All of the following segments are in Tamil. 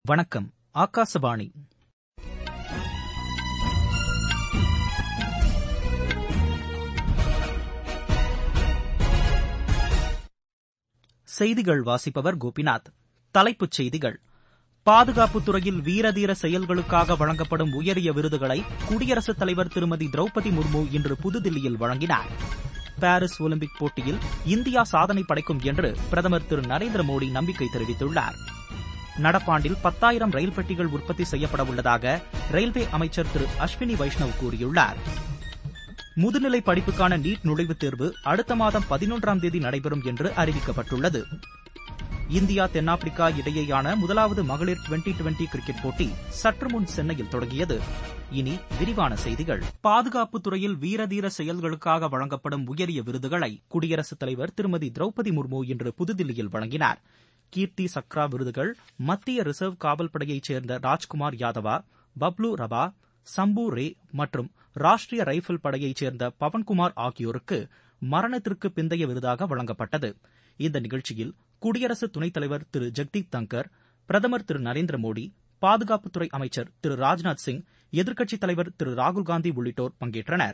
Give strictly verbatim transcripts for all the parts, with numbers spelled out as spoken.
வணக்கம். ஆகாசவாணி. செய்திகள் வாசிப்பவர் கோபிநாத். தலைப்புச் செய்திகள். பாதுகாப்புத் துறையில் வீரதீர செயல்களுக்காக வழங்கப்படும் உயரிய விருதுகளை குடியரசுத் தலைவர் திருமதி திரௌபதி முர்மு இன்று புதுதில்லியில் வழங்கினார். பாரிஸ் ஒலிம்பிக் போட்டியில் இந்தியா சாதனை படைக்கும் என்று பிரதமர் திரு நரேந்திர மோடி நம்பிக்கை தெரிவித்துள்ளார். நடப்பாண்டில் பத்தாயிரம் ரயில் பெட்டிகள் உற்பத்தி செய்யப்பட உள்ளதாக ரயில்வே அமைச்சர் திரு அஸ்வினி வைஷ்ணவ் கூறியுள்ளார். முதுநிலை படிப்புக்கான நீட் நுழைவுத் தேர்வு அடுத்த மாதம் பதினொன்றாம் தேதி நடைபெறும் என்று அறிவிக்கப்பட்டுள்ளது. இந்தியா தென்னாப்பிரிக்கா இடையேயான முதலாவது மகளிர் டுவெண்டி டுவெண்டி கிரிக்கெட் போட்டி சற்று முன் சென்னையில் தொடங்கியது. இனி விரிவான செய்திகள். பாதுகாப்புத் துறையில் வீரதீர செயல்களுக்காக வழங்கப்படும் உயரிய விருதுகளை குடியரசுத் தலைவர் திருமதி திரௌபதி முர்மு இன்று புதுதில்லியில் வழங்கினார். கீர்த்தி சக்ரா விருதுகள் மத்திய ரிசர்வ் காவல் படையைச் சேர்ந்த ராஜ்குமார் யாதவா, பப்லு ரபா, சம்பு ரே மற்றும் ராஷ்டிரிய ரைபிள் படையைச் சேர்ந்த பவன்குமார் ஆகியோருக்கு மரணத்திற்கு பிந்தைய விருதாக வழங்கப்பட்டது. இந்த நிகழ்ச்சியில் குடியரசு துணைத் தலைவர் திரு ஜெக்தீப் தங்கர், பிரதமர் திரு நரேந்திர மோடி, பாதுகாப்புத்துறை அமைச்சர் திரு ராஜ்நாத் சிங், எதிர்க்கட்சித் தலைவர் திரு ராகுல்காந்தி உள்ளிட்டோர் பங்கேற்றனர்.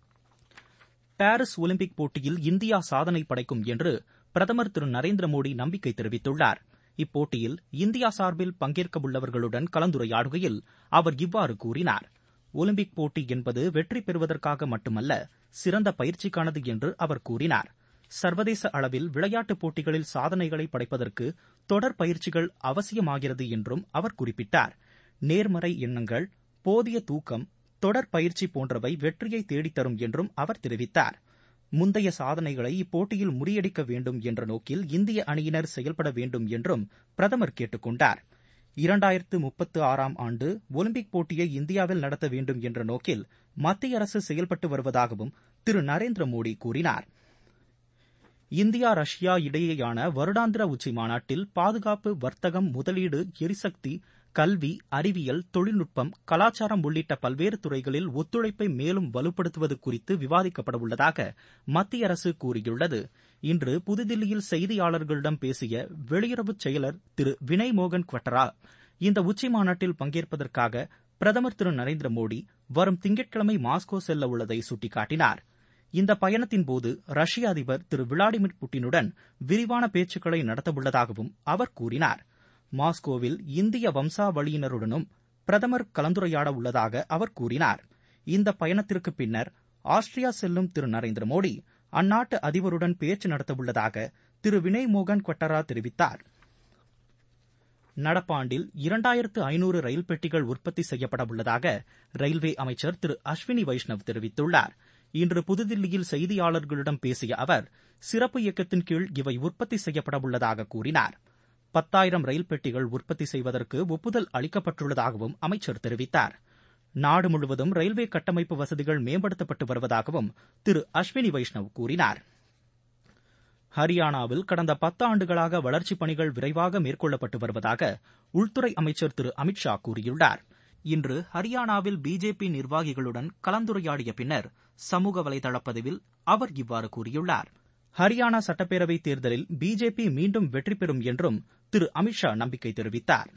பாரிஸ் ஒலிம்பிக் போட்டியில் இந்தியா சாதனை படைக்கும் என்று பிரதமர் திரு நரேந்திர மோடி நம்பிக்கை தெரிவித்துள்ளார். இப்போட்டியில் இந்தியா சார்பில் பங்கேற்கவுள்ளவர்களுடன் கலந்துரையாடுகையில் அவர் இவ்வாறு கூறினார். ஒலிம்பிக் போட்டி என்பது வெற்றி பெறுவதற்காக மட்டுமல்ல, சிறந்த பயிற்சிக்கானது என்று அவர் கூறினார். சர்வதேச அளவில் விளையாட்டுப் போட்டிகளில் சாதனைகளை படைப்பதற்கு தொடர் பயிற்சிகள் அவசியமாகிறது என்றும் அவர் குறிப்பிட்டார். நேர்மறை எண்ணங்கள், போதிய தூக்கம், தொடர் பயிற்சி போன்றவை வெற்றியை தேடித்தரும் என்றும் அவர் தெரிவித்தார். முந்தைய சாதனைகளை இப்போட்டியில் முறியடிக்க வேண்டும் என்ற நோக்கில் இந்திய அணியினர் செயல்பட வேண்டும் என்றும் பிரதமர் கேட்டுக் கொண்டார். இரண்டாயிரத்து முப்பத்து ஆறாம் ஆண்டு ஒலிம்பிக் போட்டியை இந்தியாவில் நடத்த வேண்டும் என்ற நோக்கில் மத்திய அரசு செயல்பட்டு வருவதாகவும் திரு நரேந்திர மோடி கூறினார். இந்தியா ரஷ்யா இடையேயான வருடாந்திர உச்சி மாநாட்டில் பாதுகாப்பு, வர்த்தகம், முதலீடு, எரிசக்தி, கல்வி, அறிவியல், தொழில்நுட்பம், கலாச்சாரம் உள்ளிட்ட பல்வேறு துறைகளில் ஒத்துழைப்பை மேலும் வலுப்படுத்துவது குறித்து விவாதிக்கப்பட உள்ளதாக மத்திய அரசு கூறியுள்ளது. இன்று புதுதில்லியில் செய்தியாளர்களிடம் பேசிய வெளியுறவுச் செயலர் திரு வினய் மோகன் குவட்டரா, இந்த உச்சி மாநாட்டில் பங்கேற்பதற்காக பிரதமர் திரு நரேந்திர மோடி வரும் திங்கட்கிழமை மாஸ்கோ செல்ல உள்ளதை சுட்டிக்காட்டினார். இந்த பயணத்தின்போது ரஷ்ய அதிபர் திரு விளாடிமிர் புட்டினுடன் விரிவான பேச்சுக்களை நடத்தவுள்ளதாகவும் அவர் கூறினார். மாஸ்கோவில் இந்திய வம்சாவளியினருடனும் பிரதமர் கலந்துரையாட உள்ளதாக அவர் கூறினார். இந்த பயணத்திற்கு பின்னர் ஆஸ்திரியா செல்லும் திரு நரேந்திர மோடி அந்நாட்டு அதிபருடன் பேச்சு நடத்தவுள்ளதாக திரு வினய் மோகன் குவட்டரா தெரிவித்தார். நடப்பாண்டில் இரண்டாயிரத்து ஐநூறு ரயில் பெட்டிகள் உற்பத்தி செய்யப்பட உள்ளதாக ரயில்வே அமைச்சர் திரு அஸ்வினி வைஷ்ணவ் தெரிவித்துள்ளார். இன்று புதுதில்லியில் செய்தியாளர்களிடம் பேசிய அவர், சிறப்பு இயக்கத்தின் கீழ் இவை உற்பத்தி செய்யப்பட உள்ளதாக கூறினார். பத்தாயிரம் ரயில் பெட்டிகள் உற்பத்தி செய்வதற்கு ஒப்புதல் அளிக்கப்பட்டுள்ளதாகவும் அமைச்சர் தெரிவித்தார். நாடு முழுவதும் ரயில்வே கட்டமைப்பு வசதிகள் மேம்படுத்தப்பட்டு வருவதாகவும் திரு அஸ்வினி வைஷ்ணவ் கூறினார். ஹரியானாவில் கடந்த பத்து ஆண்டுகளாக வளர்ச்சிப் பணிகள் விரைவாக மேற்கொள்ளப்பட்டு வருவதாக உள்துறை அமைச்சர் திரு அமித் ஷா கூறியுள்ளார். இன்று ஹரியானாவில் பிஜேபி நிர்வாகிகளுடன் கலந்துரையாடிய பின்னர் சமூக வலைதள பதிவில் அவர் இவ்வாறு கூறியுள்ளார். ஹரியானா சட்டப்பேரவைத் தேர்தலில் பிஜேபி மீண்டும் வெற்றி பெறும் என்றும் திரு அமித் ஷா நம்பிக்கை தெரிவித்தார்.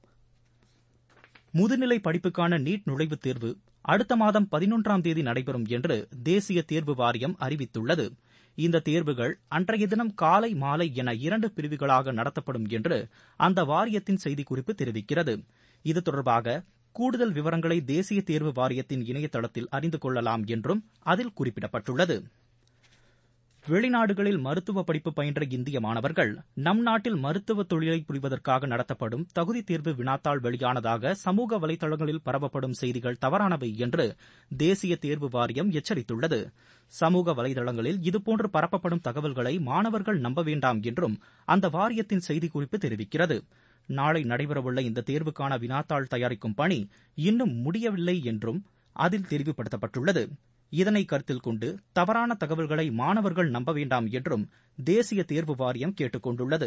முதுநிலை படிப்புக்கான நீட் நுழைவுத் தேர்வு அடுத்த மாதம் பதினொன்றாம் தேதி நடைபெறும் என்று தேசிய தேர்வு வாரியம் அறிவித்துள்ளது. இந்த தேர்வுகள் அன்றைய தினம் காலை, மாலை என இரண்டு பிரிவுகளாக நடத்தப்படும் என்று அந்த வாரியத்தின் செய்திக்குறிப்பு தெரிவிக்கிறது. இது தொடர்பாக கூடுதல் விவரங்களை தேசிய தேர்வு வாரியத்தின் இணையதளத்தில் அறிந்து கொள்ளலாம் என்றும் அதில் குறிப்பிடப்பட்டுள்ளது. வெளிநாடுகளில் மருத்துவ படிப்பு பயின்ற இந்திய மாணவர்கள் நம் நாட்டில் மருத்துவ தொழிலை புரிவதற்காக நடத்தப்படும் தகுதி தேர்வு வினாத்தாள் வெளியானதாக சமூக வலைதளங்களில் பரவப்படும் செய்திகள் தவறானவை என்று தேசிய தேர்வு வாரியம் எச்சரித்துள்ளது. சமூக வலைதளங்களில் இதுபோன்று பரப்பப்படும் தகவல்களை மாணவர்கள் நம்ப வேண்டாம் என்றும் அந்த வாரியத்தின் செய்திக்குறிப்பு தெரிவிக்கிறது. நாளை நடைபெறவுள்ள இந்த தேர்வுக்கான வினாத்தாள் தயாரிக்கும் பணி இன்னும் முடியவில்லை என்றும் அதில் தெரிவுபடுத்தப்பட்டுள்ளது. இதனை கருத்தில் கொண்டு தவறான தகவல்களை மாணவர்கள் நம்ப வேண்டாம் என்றும் தேசிய தேர்வு வாரியம் கேட்டுக் கொண்டுள்ளது.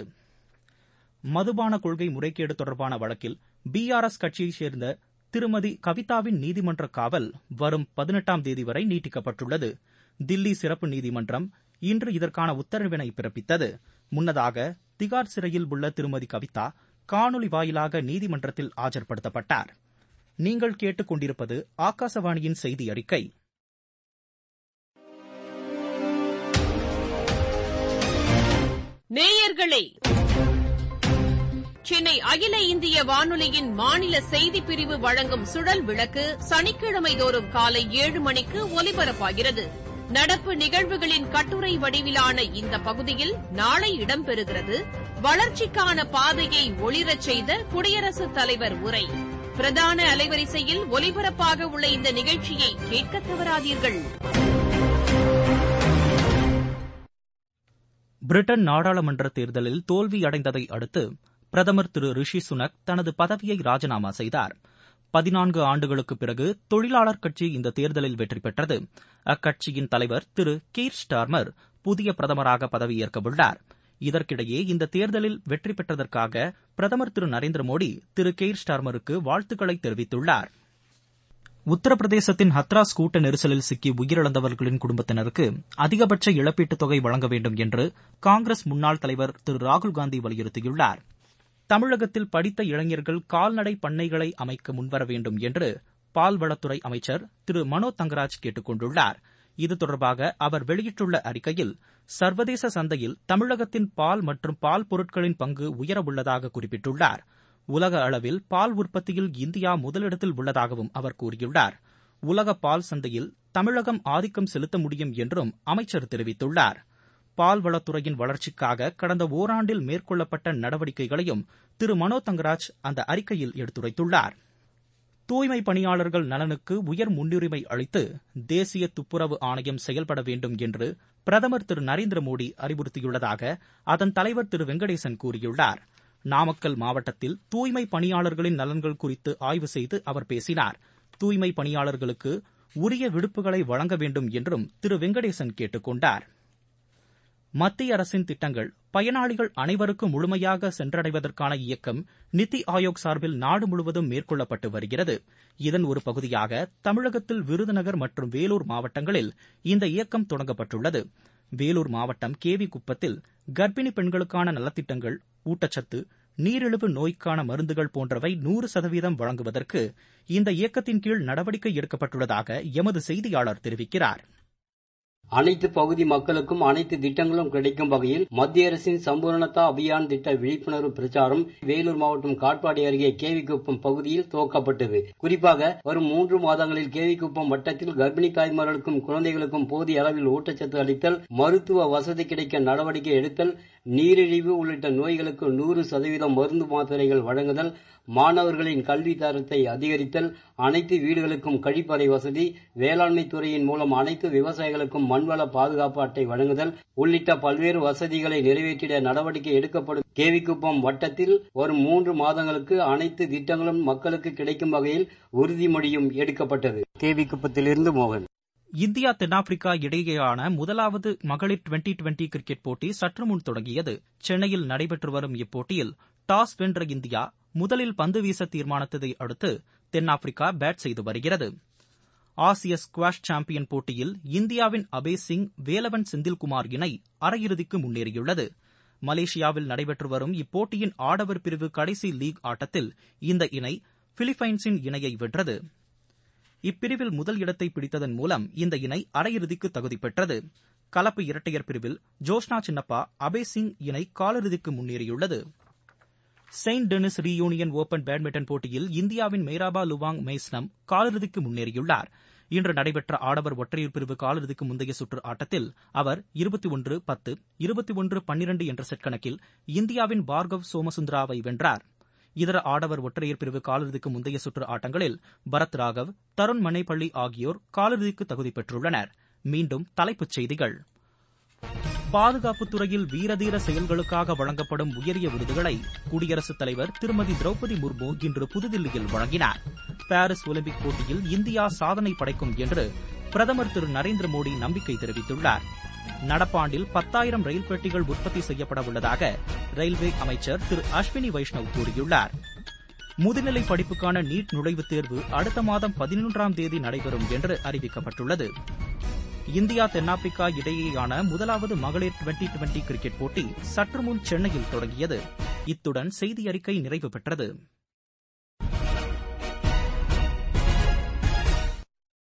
மதுபான கொள்கை முறைகேடு தொடர்பான வழக்கில் பி ஆர் எஸ் கட்சியைச் சேர்ந்த திருமதி கவிதாவின் நீதிமன்ற காவல் வரும் பதினெட்டாம் தேதி வரை நீட்டிக்கப்பட்டுள்ளது. தில்லி சிறப்பு நீதிமன்றம் இன்று இதற்கான உத்தரவினை பிறப்பித்தது. முன்னதாக திகார் சிறையில் உள்ள திருமதி கவிதா காணொலி வாயிலாக நீதிமன்றத்தில் ஆஜர்படுத்தப்பட்டார். நீங்கள் கேட்டுக் கொண்டிருப்பது ஆகாசவாணியின் செய்தி அறிக்கை. நேயர்களே, சென்னை அகில இந்திய வானொலியின் மாநில செய்திப் பிரிவு வழங்கும் சுழல் விளக்கு சனிக்கிழமை தோறும் காலை ஏழு மணிக்கு ஒலிபரப்பாகிறது. நடப்பு நிகழ்வுகளின் கட்டுரை வடிவிலான இந்த பகுதியில் நாளை இடம்பெறுகிறது வளர்ச்சிக்கான பாதையை ஒளிரச் செய்த குடியரசுத் தலைவர் உரை. பிரதான அலைவரிசையில் ஒலிபரப்பாக உள்ள இந்த நிகழ்ச்சியை கேட்க தவறாதீர்கள். பிரிட்டன் நாடாளுமன்ற தேர்தலில் தோல்வியடைந்ததை அடுத்து பிரதமர் திரு ரிஷி சுனக் தனது பதவியை ராஜினாமா செய்தார். பதினான்கு ஆண்டுகளுக்குப் பிறகு தொழிலாளர் கட்சி இந்த தேர்தலில் வெற்றி பெற்றது. அக்கட்சியின் தலைவர் திரு கீர் ஸ்டார்மர் புதிய பிரதமராக பதவியேற்கவுள்ளார். இதற்கிடையே இந்த தேர்தலில் வெற்றி பெற்றதற்காக பிரதமர் திரு நரேந்திர மோடி திரு கெய்ர் ஸ்டார்மருக்கு வாழ்த்துக்களை தெரிவித்துள்ளார். உத்தரப்பிரதேசத்தின் ஹத்ராஸ் கூட்ட நெரிசலில் சிக்கி உயிரிழந்தவர்களின் குடும்பத்தினருக்கு அதிகபட்ச இழப்பீட்டுத் தொகை வழங்க வேண்டும் என்று காங்கிரஸ் முன்னாள் தலைவர் திரு ராகுல்காந்தி வலியுறுத்தியுள்ளார். தமிழகத்தில் படித்த இளைஞர்கள் கால்நடை பண்ணைகளை அமைக்க முன்வர வேண்டும் என்று பால்வளத்துறை அமைச்சர் திரு மனோ தங்கராஜ் கேட்டுக் கொண்டுள்ளார். இது தொடர்பாக அவர் வெளியிட்டுள்ள அறிக்கையில், சர்வதேச சந்தையில் தமிழகத்தின் பால் மற்றும் பால் பொருட்களின் பங்கு உயரவுள்ளதாக குறிப்பிட்டுள்ளார். உலக அளவில் பால் உற்பத்தியில் இந்தியா முதலிடத்தில் உள்ளதாகவும் அவர் கூறியுள்ளார். உலக பால் சந்தையில் தமிழகம் ஆதிக்கம் செலுத்த முடியும் என்றும் அமைச்சர் தெரிவித்துள்ளார். பால்வளத்துறையின் வளர்ச்சிக்காக கடந்த ஓராண்டில் மேற்கொள்ளப்பட்ட நடவடிக்கைகளையும் திரு மனோ தங்கராஜ் அந்த அறிக்கையில் எடுத்துரைத்துள்ளார். தூய்மை பணியாளர்கள் நலனுக்கு உயர் முன்னுரிமை அளித்து தேசிய துப்புரவு ஆணையம் செயல்பட வேண்டும் என்று பிரதமர் திரு நரேந்திர மோடி அறிவுறுத்தியுள்ளதாக அதன் தலைவர் திரு வெங்கடேசன் கூறியுள்ளார். நாமக்கல் மாவட்டத்தில் தூய்மை பணியாளர்களின் நலன்கள் குறித்து ஆய்வு செய்து அவர் பேசினார். தூய்மை பணியாளர்களுக்கு உரிய விடுப்புகளை வழங்க வேண்டும் என்றும் திரு வெங்கடேசன் கேட்டுக் கொண்டார். மத்திய அரசின் திட்டங்கள் பயனாளிகள் அனைவருக்கும் முழுமையாக சென்றடைவதற்கான இயக்கம் நித்தி ஆயோக் சார்பில் நாடு முழுவதும் மேற்கொள்ளப்பட்டு வருகிறது. இதன் ஒரு பகுதியாக தமிழகத்தில் விருதுநகர் மற்றும் வேலூர் மாவட்டங்களில் இந்த இயக்கம் தொடங்கப்பட்டுள்ளது. வேலூர் மாவட்டம் கே வி குப்பத்தில் கர்ப்பிணி பெண்களுக்கான நலத்திட்டங்கள், ஊட்டச்சத்து, நீரிழிவு நோய்க்கான மருந்துகள் போன்றவை நூறு சதவீதம் வழங்குவதற்கு இந்த இயக்கத்தின் கீழ் நடவடிக்கை எடுக்கப்பட்டுள்ளதாக எமது செய்தியாளர் தெரிவிக்கிறார். அனைத்து பகுதி மக்களுக்கும் அனைத்து திட்டங்களும் கிடைக்கும் வகையில் மத்திய அரசின் சம்பூர்ணதா அபியான் திட்ட விழிப்புணர்வு பிரச்சாரம் வேலூர் மாவட்டம் காட்பாடி அருகே கேவிக்குப்பம் பகுதியில் துவக்கப்பட்டது. குறிப்பாக வரும் மூன்று மாதங்களில் கேவிக்குப்பம் வட்டத்தில் கர்ப்பிணி தாய்மார்களுக்கும் குழந்தைகளுக்கும் போதிய அளவில் ஊட்டச்சத்து அளித்தல், மருத்துவ வசதி கிடைக்க நடவடிக்கை எடுத்தல், நீரிழிவு உள்ளிட்ட நோய்களுக்கு நூறு சதவீதம் மருந்து மாத்திரைகள் வழங்குதல், மாணவர்களின் கல்வி தரத்தை அதிகரித்தல், அனைத்து வீடுகளுக்கும் கழிப்பறை வசதி, வேளாண்மை துறையின் மூலம் அனைத்து விவசாயிகளுக்கும் மண்வள பாதுகாப்பு அட்டை வழங்குதல் உள்ளிட்ட பல்வேறு வசதிகளை நிறைவேற்றிட நடவடிக்கை எடுக்கப்படும். கேவிக்குப்பம் வட்டத்தில் வரும் மூன்று மாதங்களுக்கு அனைத்து திட்டங்களும் மக்களுக்கு கிடைக்கும் வகையில் உறுதிமொழியும் எடுக்கப்பட்டது. கேவிக்குப்பத்திலிருந்து மோகன். இந்தியா தென்னாப்பிரிக்கா இடையேயான முதலாவது மகளிர் டுவெண்டி டுவெண்டி கிரிக்கெட் போட்டி சற்று முன் தொடங்கியது. சென்னையில் நடைபெற்று வரும் இப்போட்டியில் டாஸ் வென்ற இந்தியா முதலில் பந்து வீச தீர்மானித்ததை அடுத்து தென்னாப்பிரிக்கா பேட் செய்து வருகிறது. ஆசிய ஸ்குவாஷ் சாம்பியன் போட்டியில் இந்தியாவின் அபய் சிங், வேலவன் செந்தில்குமார் இணை அரையிறுதிக்கு முன்னேறியுள்ளது. மலேசியாவில் நடைபெற்று வரும் இப்போட்டியின் ஆடவர் பிரிவு கடைசி லீக் ஆட்டத்தில் இந்த இணை பிலிப்பைன்ஸின் இணையை வென்றது. இப்பிரிவில் முதல் இடத்தை பிடித்ததன் மூலம் இந்த இணை அரையிறுதிக்கு தகுதி பெற்றது. கலப்பு இரட்டையர் பிரிவில் ஜோஷ்னா சின்னப்பா, அபய் சிங் இணை காலிறுதிக்கு முன்னேறியுள்ளது. Saint Denis Reunion Open badminton போட்டியில் இந்தியாவின் மெய்ராபா லுவாங் மெய்ஸ்னம் காலிறுதிக்கு முன்னேறியுள்ளார். இன்று நடைபெற்ற ஆடவர் ஒற்றையர் பிரிவு காலிறுதிக்கு முந்தைய சுற்று ஆட்டத்தில் அவர் இருபத்தி ஒன்று பத்து, இருபத்தி ஒன்று பன்னிரண்டு என்ற செட் கணக்கில் இந்தியாவின் பார்கவ் சோமசுந்தராவை வென்றார். இதர ஆடவர் ஒற்றையர் பிரிவு காலிறுதிக்கு முந்தைய சுற்று ஆட்டங்களில் பரத் ராகவ், தருண் மனேபள்ளி ஆகியோர் காலிறுதிக்கு தகுதி பெற்றுள்ளனர். மீண்டும் தலைப்புச் செய்திகள். பாதுகாப்புத் துறையில் வீரதீர செயல்களுக்காக வழங்கப்படும் உயரிய விருதுகளை குடியரசுத் தலைவர் திருமதி திரௌபதி முர்மு இன்று புதுதில்லியில் வழங்கினார். பாரிஸ் ஒலிம்பிக் போட்டியில் இந்தியா சாதனை படைக்கும் என்று பிரதமர் திரு நரேந்திர மோடி நம்பிக்கை தெரிவித்துள்ளார். நடப்பாண்டில் பத்தாயிரம் ரயில் பெட்டிகள் உற்பத்தி செய்யப்பட உள்ளதாக ரயில்வே அமைச்சர் திரு அஸ்வினி வைஷ்ணவ் கூறியுள்ளார். முதுநிலை படிப்புக்கான நீட் நுழைவுத் தேர்வு அடுத்த மாதம் பதினொன்றாம் தேதி நடைபெறும் என்று அறிவிக்கப்பட்டுள்ளது. இந்தியா தென்னாப்பிரிக்கா இடையேயான முதலாவது மகளிர் டுவெண்டி டுவெண்டி கிரிக்கெட் போட்டி சற்று முன் சென்னையில் தொடங்கியது. இத்துடன் செய்தி அறிக்கை நிறைவு பெற்றது.